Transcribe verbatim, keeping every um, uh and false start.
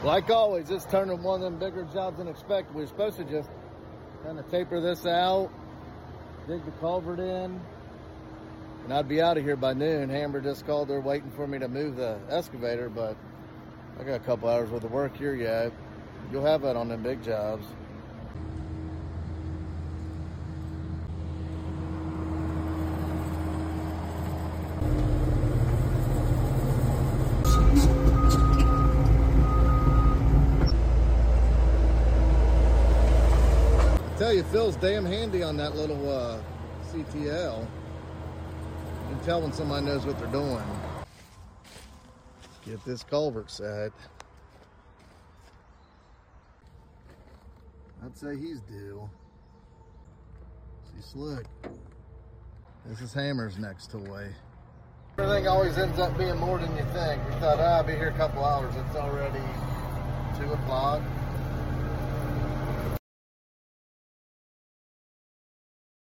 Like always, it's turning one of them bigger jobs than expected. We were supposed to just kind of taper this out, dig the culvert in, and I'd be out of here by noon. Hammer just called. They're waiting for me to move the excavator, but I got a couple hours worth of work here yet. You'll have that on them big jobs. I tell you, Phil's damn handy on that little uh, C T L. You can tell when somebody knows what they're doing. Let's get this culvert set. I'd say he's due. See, slick. This is Hammer's next toy. Everything always ends up being more than you think. We thought, ah, I'll be here a couple hours. It's already two o'clock.